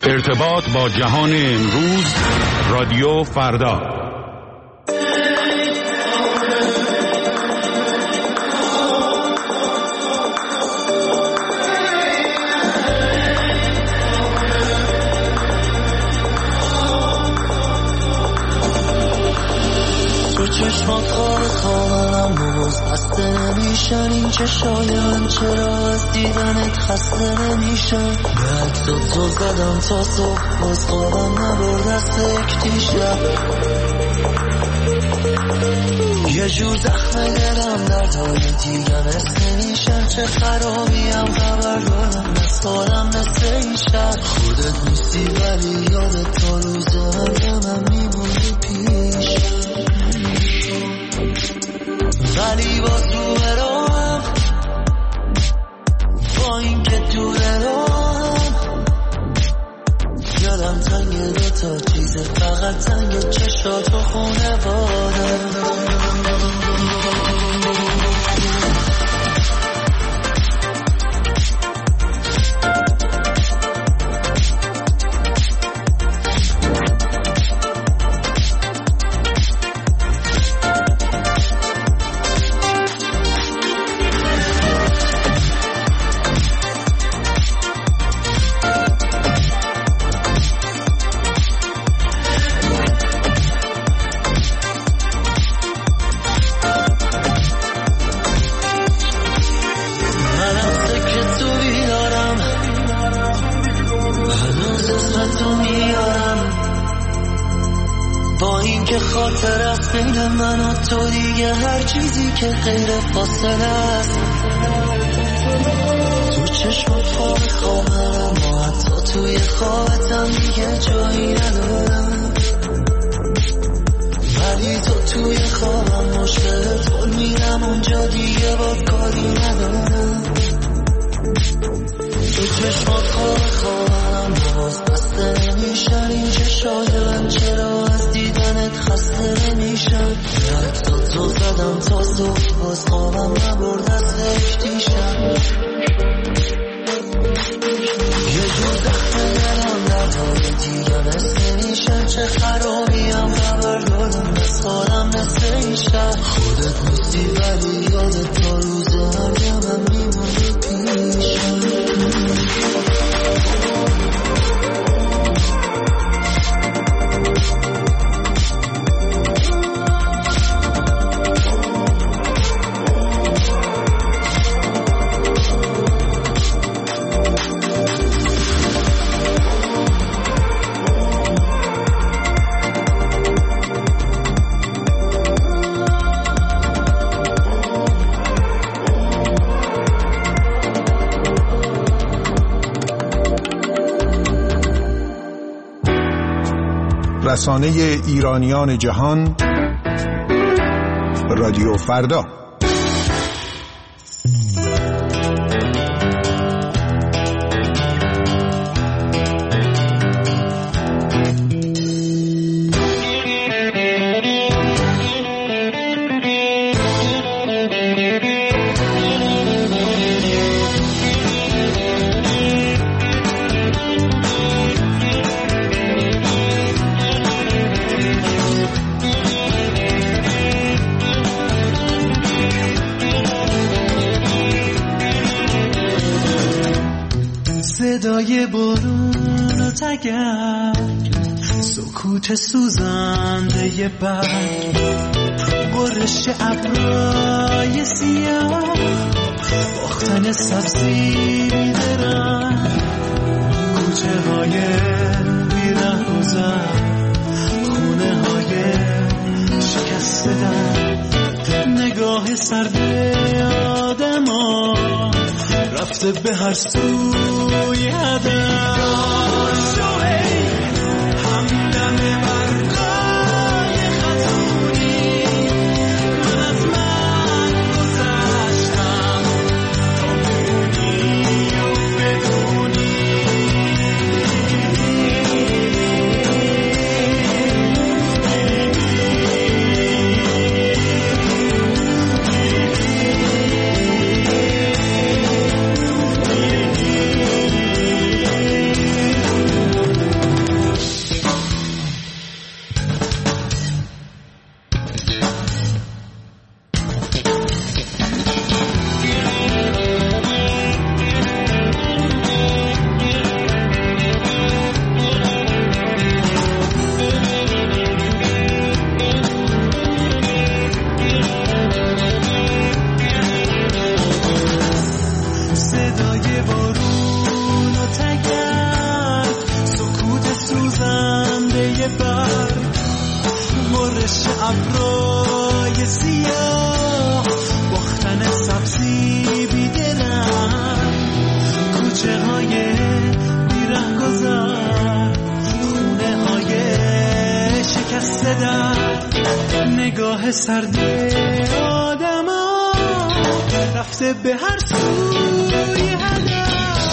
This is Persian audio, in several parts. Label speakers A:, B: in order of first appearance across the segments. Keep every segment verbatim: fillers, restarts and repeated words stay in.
A: ارتباط با جهان امروز، رادیو فردا.
B: تو چشمات خواب خوابم باز بسته نمیشن، این چشایم چرا از دیدنت خسته نمیشن. بعد تو تو زدم تا صبح باز خوابم نبرد از یک دیشب. یه جور زخم دلم دردهای دیگه مثل نیشن، چه خرابیم خبر دارم از خودم مثل این شهر. خودت نیستی ولی یادت تا روز مرگم میمونی پیشم، ولی باز رو براهم با این که دوره راهم. یادم تنگ دو تا چیزه، فقط تنگ چشات و خونه بادم. بین من و تو دیگه هر چیزی که غیر فاصله است. تو چشمات خواب خوابم، ما حتی توی خوابتم دیگه جایی ندارم. ولی تو توی خوابم مشکل تو میرم اونجا دیگه با کاری ندارم. تو چشمات خواب خوابم باز بسته نمیشن، این چشایم چرا از دیدنت خسته نمیشن. حتی تو زدم تا صبح باز خوابم نبرد از یک دیشب. یه جور زخم دلم دردهای دیگه مثل نیشن، چه خرابیم خبر دارم از خودم مثل این شهر. خودت نیستی ولی یادت تا روز مرگم میمونی پیشم.
C: رسانه ایرانیان جهان، رادیو فردا.
B: صدای بارون و تگرگ، سکوت سوزنده برگ، برش ابرای سیاه، باختن سبزی درنگ، کوچه های بیره گذر، خونه های شکسته در، نگاه سرد آدم ها رفته به هر سوی هدف. شوهی همدم برقای خطونی، من از من گذشتم تا بدونی و بدونی. ابرای سیاه باختن سبزی بیدرم، کوچه های بیره گذار، خونه های شکسته در، نگاه سرد آدم ها رفته به هر سوی هدف.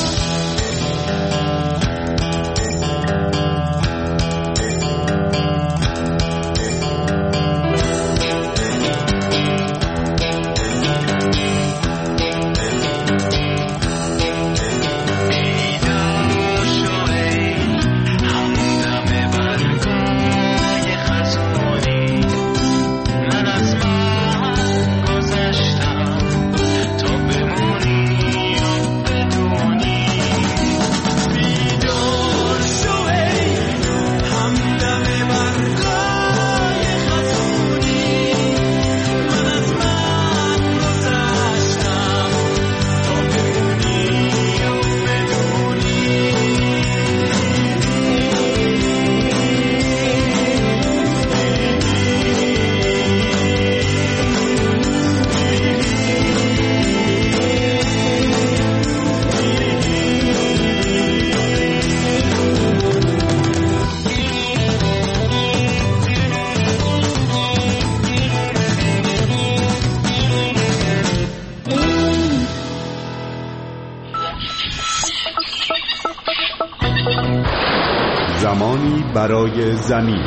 A: زمانی برای زمین.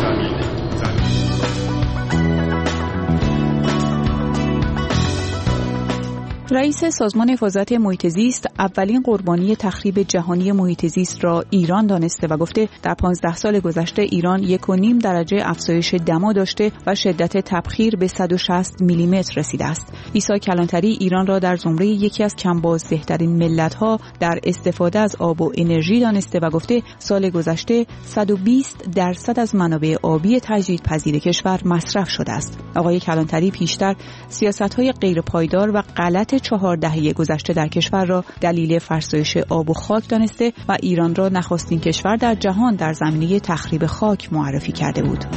D: رئیس سازمان حفاظت محیط زیست اولین قربانی تخریب جهانی محیط زیست را ایران دانسته و گفته در پانزده سال گذشته ایران یک و نیم درجه افزایش دما داشته و شدت تبخیر به صد و شصت میلیمتر رسیده است. عیسی کلانتری ایران را در زمره یکی از کم بازدهترین ملت‌ها در استفاده از آب و انرژی دانسته و گفته سال گذشته صد و بیست درصد از منابع آبی تجدیدپذیر کشور مصرف شده است. آقای کلانتری پیشتر سیاست‌های غیرپایدار و غلط چهار دهه گذشته در کشور را دلیل فرسایش آب و خاک دانسته و ایران را نخستین کشور در جهان در زمینه تخریب خاک معرفی کرده بود.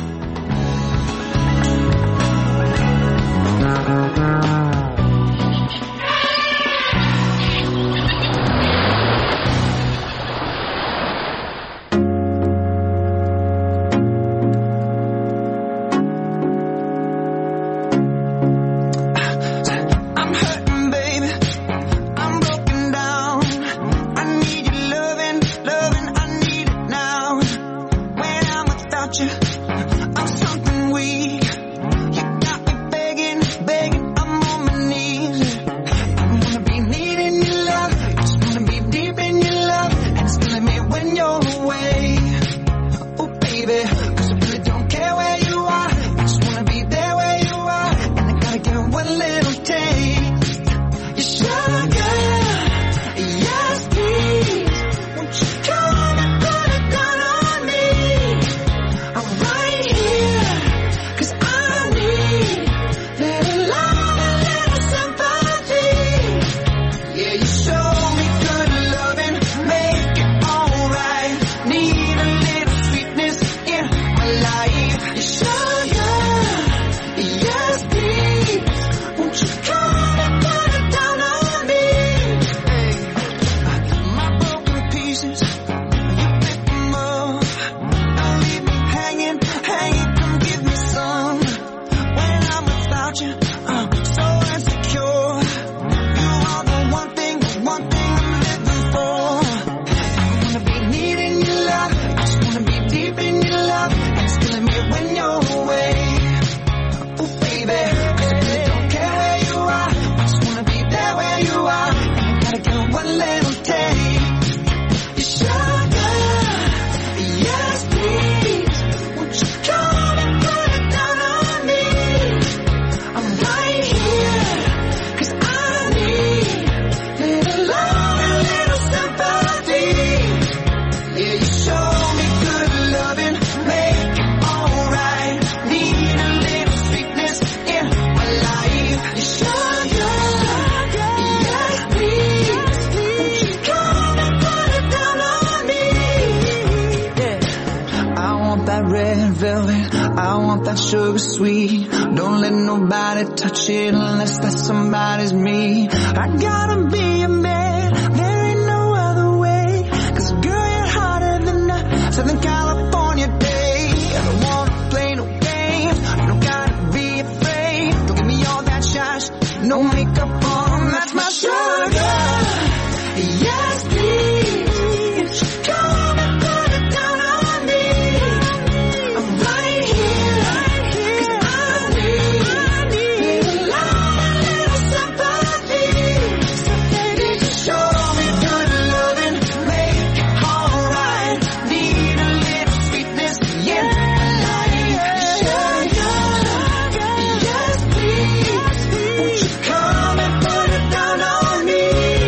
B: I want that sugar sweet. Don't let nobody touch it unless that somebody's me. I gotta be a man, there ain't no other way. Cause girl, you're hotter than a Southern California day. I don't wanna play no games, you don't gotta be afraid. Don't give me all that shine, no makeup on, that's my sugar. Yes, please, come and put it down on me. I'm right here, cause I need, need a lot, a little sympathy. Did you show me good loving, make it alright. Need a little sweetness in my life. Sugar, yes please, won't you come and put it down on me.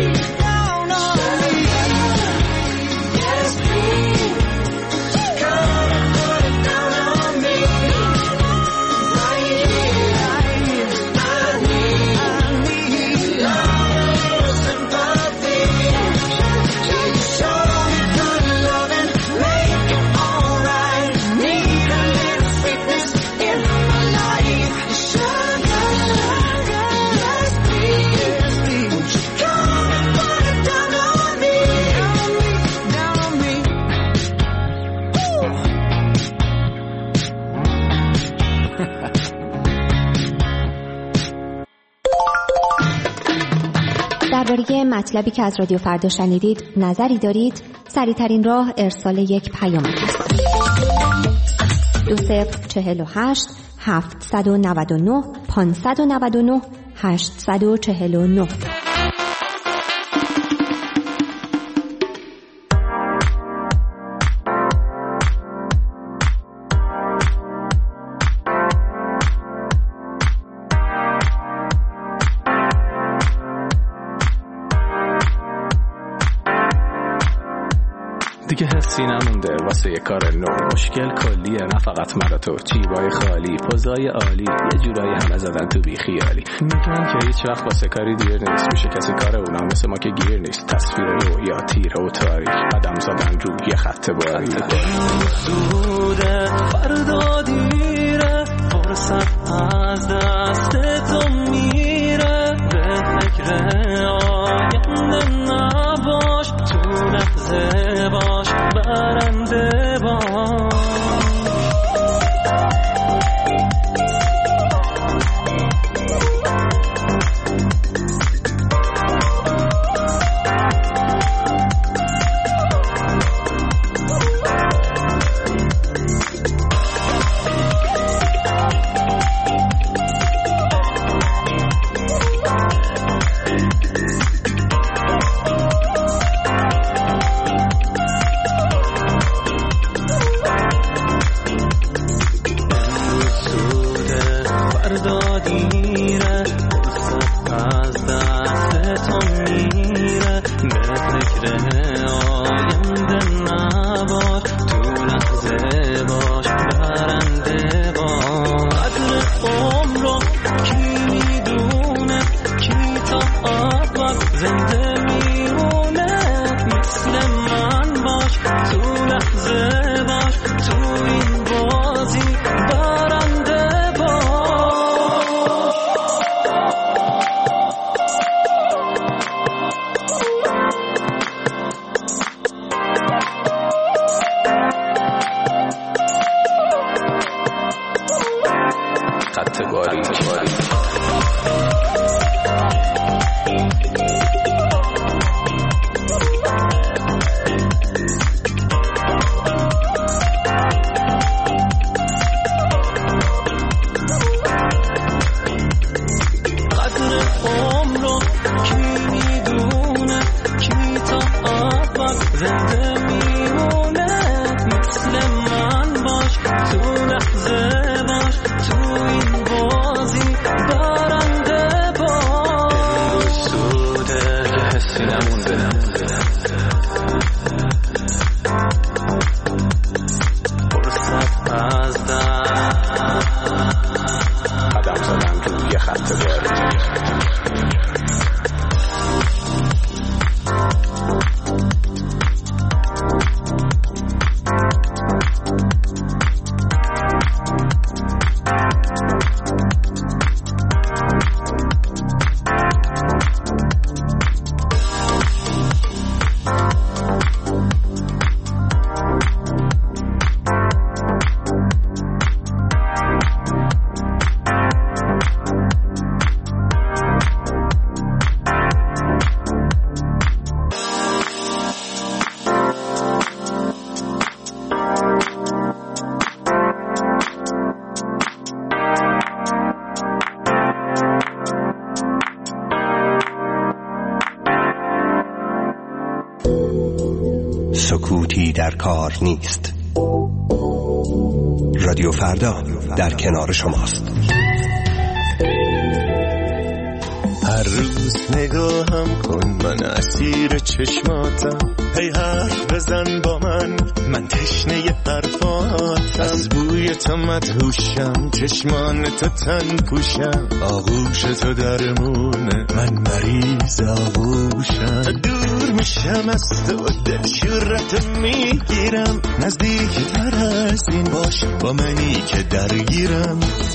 E: درباره مطلبی که از رادیو فردا شنیدید نظری دارید؟ سریع‌ترین راه ارسال یک پیام است. دو صفر چهل و هشت هفتصد و نود و نه پانصد و نود و نه هشتصد و چهل و نه.
F: دیگه حسی نمونده واسه یه کار نو. مشکل کلیه نه فقط من و تو. جیبای خالی، پوزای عالی، یه جورایی همه زدن تو بی خیالی. میگن که هیچ وقت واسه کاری دیر نیست. میشه کسی کار اونا مثل ما که گیر نیست. تصویر رویا تیره و تاریک، قدم زدن رو یه خط باریک.
B: زوده فردا دیره، فرصت از دست تو میره. به فکر آینده نباش، تو لحظه باش برنده باش.
G: سکوتی در کار نیست. رادیو فردا در کنار شماست.
H: هر روز نگاهم کن، من اسیر چشماتم. هی حرف بزن با من، من تشنه حرفاتم. از بوی تو مدهوشم، چشمان تو تن پوشم. آغوش تو درمونه، من مریض آغوشم. دور میشم از تو، دل شورت میگیرم. نزدیک تر از این باش با منی که درگیرم.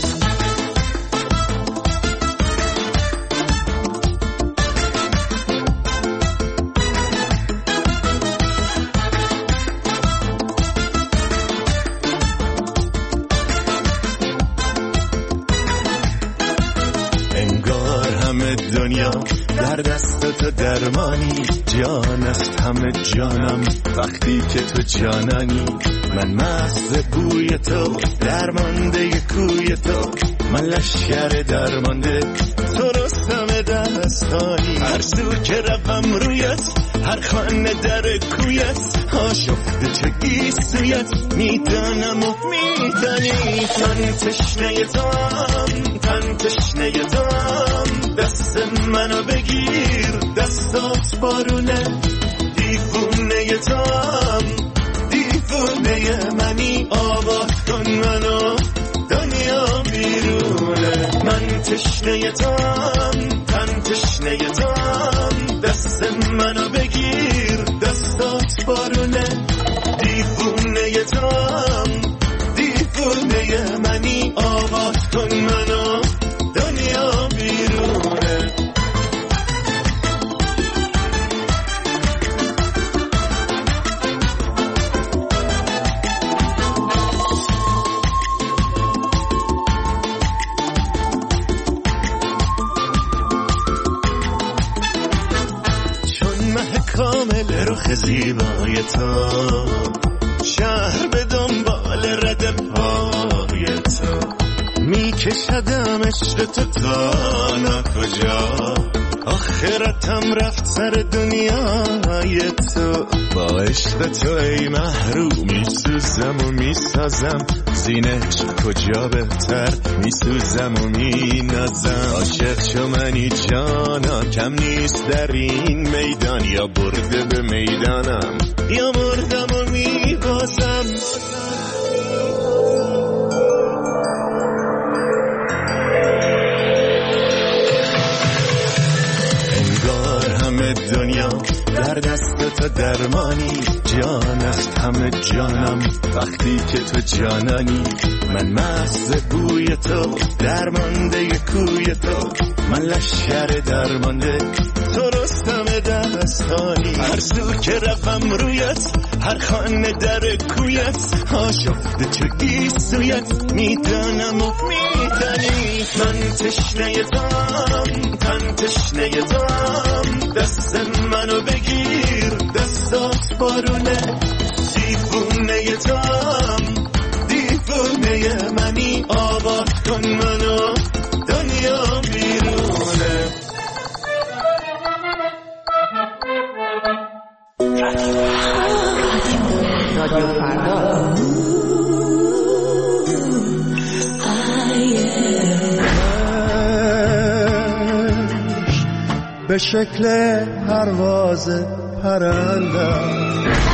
H: دنیا در دست تو درمانی، جان است همه جانم وقتی که تو جانانی. من مست بوی تو، درمانده کوی تو. من لشکر درمانده، تو رستم دستانی. هر سو که روم رویت، هر خانه در کویت. آشفته چه گیسویت، میدانم و میدانی. تن تشنه توام، تن تشنه توام. دست منو بگیر، دستات بارونه. دیوونه توام، دیوونه منی. آواز کن منو، دنیا بیرونه. من تشنه توام، تن تشنه توام. دست منو بگیر، دستات بارونه. دیوونه توام، دیوونه منی. آواز کن منو، دنیا بیرونه. کامل رخ زیبای تو، شهر به دنبال رد پای تو. میکشدم عشق تو تا ناکجا، آخرتم رفت سر دنیای تو. با عشق تو ای محروم میسوزم و میسازم. زین عشق کجا بهتر، میسوزم و مینازم. عاشق شو منی جانا، کم نیست در این میدان. یا برده به میدانم، یا مردم و میبازم. دنیا در دست تو درمانی، جان است همه جانم وقتی که تو جانانی. من مست بوی تو، درمانده کوی تو. من لشکر درمانده، تو رستم دستانی. هر سو که روم رویت، هر خانه در کویت. آشفته چه گیسویت، میدانم و میدانی. من تشنه توام، تن تشنه توام. دست منو بگیر، دستات بارونه. دیوونه توام، دیوونه منی. آواز کن منو، دنیا بیرونه.
D: رادیو فردا.
B: به شکل پرواز پرندم،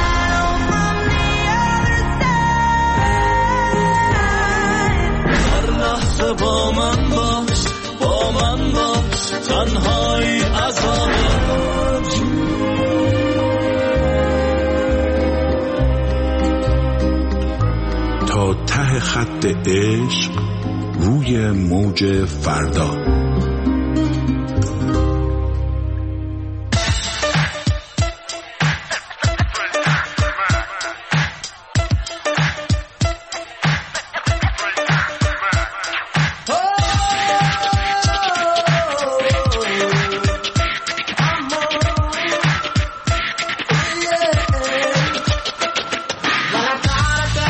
H: هر لحظه با من باش، با من باش. تنهایی عذابم،
A: تا ته خط عشق روی موج فردا.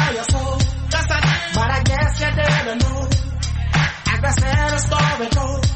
B: Story goes.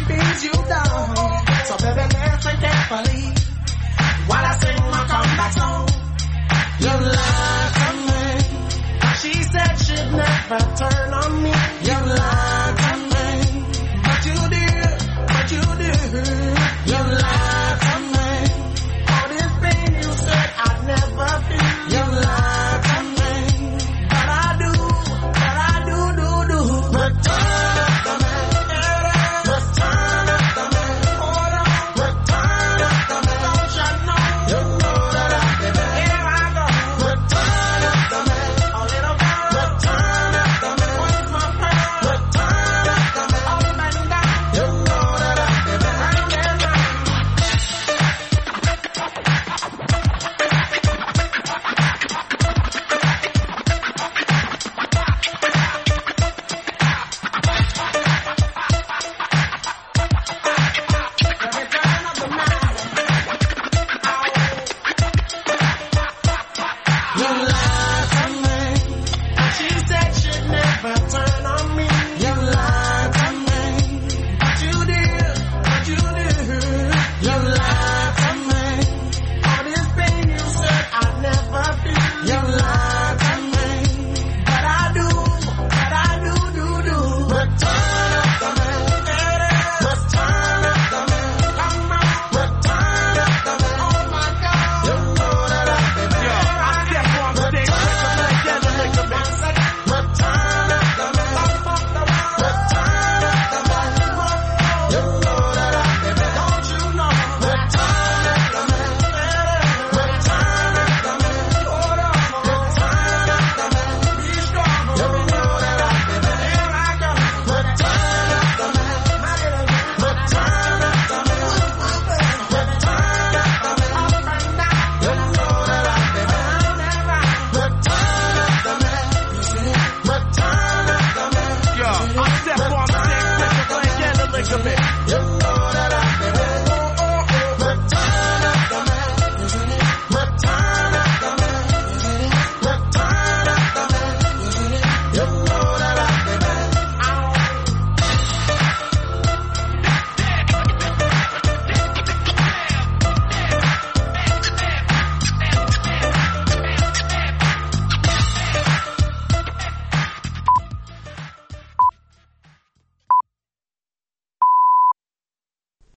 I: pins you down. So baby, listen carefully while I sing my comeback song. You lied to me. She said she'd never turn on me.